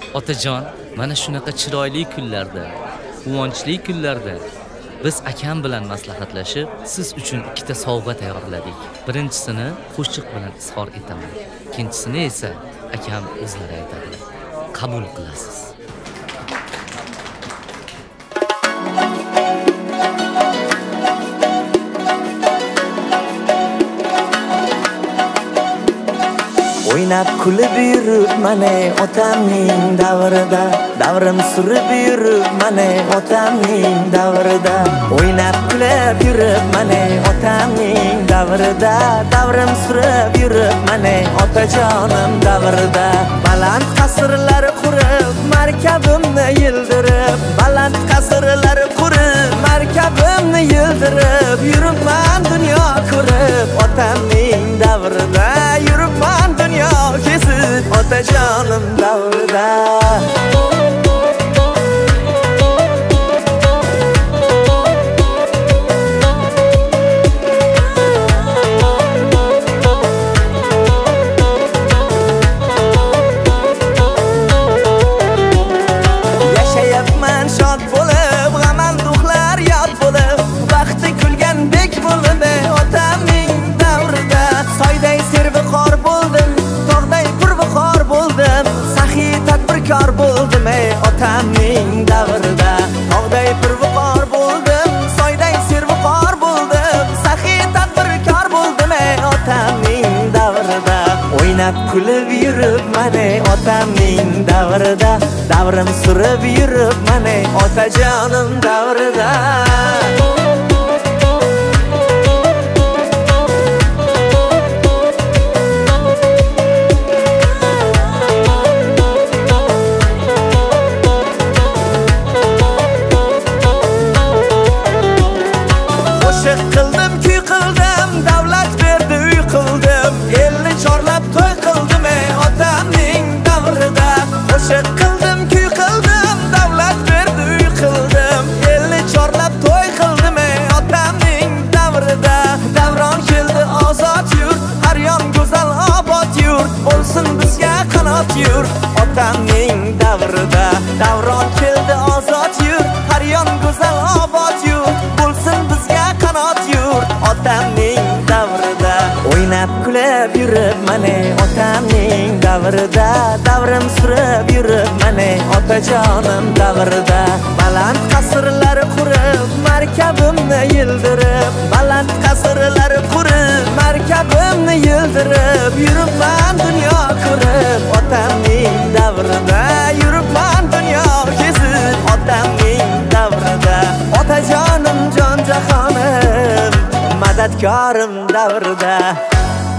Otajon, mana shunaqa chiroyli kunlarda, quvonchli kunlarda biz akam bilan maslahatlashib, siz uchun ikkita sovg'a tayyorladik. Birinchisini qo'shiq bilan izhor etaman. Ikkinchisini esa akam o'zlari aytadi. Qabul qilasiz. O'ynab kulib yurib mana otamning davrida, davrim surib yurib mana otamning davrida. O'ynab kulib yurib mana otamning davrida, davrim surib yurib mana otajonim davrida. Baland qasrlar qurib, markabimni yildirib, baland qasrlar qurib, markabimni yildirib, yuribman dunyo ko'rib otamning davrida, yuribman dunyo kezib otajonim davrida. Yashayapman shod bo'lib, g'am-anduhlar yod bo'lib, vaqti kulgan bek bo'lib otamning davrida. Soyday serviqor bo'ldim, tog'day purviqor bo'ldim, saxiy tadbirkor bo'ldim otamning davrida. Tog'day purviqor bo'ldim, soyday serviqor bo'ldim, saxiy tadbirkor bo'ldim otamning davrida. O'ynab kulib yurib mana otamning davrida, davrim surib yurib mana otajonim davrida. Qo'shiq qildim, kuy qildim, davlat berdi, uy qildim, elni chorlab to'y qildim otamning davrida. Qo'shiq qildim, kuy qildim, davlat berdi, uy qildim, elni chorlab to'y qildim otamning davrida. Davron keldi ozod yurt, har yon go'zal obod yurt, bo'lsin bizga qanot yurt otamning davrida. Davron keldi ozod yurt, har yon go'zal obod yurt, bo'lsin bizga qanot yurt otamning davrida. O'ynab kulib yurib mana otamning davrida, davrim surib yurib mana otajonim davrida. Baland qasrlar qurib, markabimni yildirib, baland qasrlar qurib, markabimni yildirib, yuribman dunyo ko'rib otamning davrida, yuribman dunyo kezib otamning davrida. Otajonim jon jahonim, madadkorim davrida.